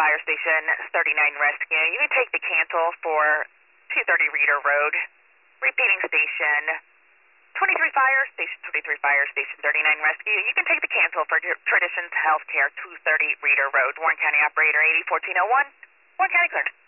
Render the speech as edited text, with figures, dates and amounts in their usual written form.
Fire Station 39 Rescue. You can take the cancel for 230 Reeder Road. Repeating station 23 Fire, Station 23 Fire, Station 39 Rescue. You can take the cancel for Traditions Healthcare 230 Reeder Road. Warren County Operator 801401. Warren County cleared.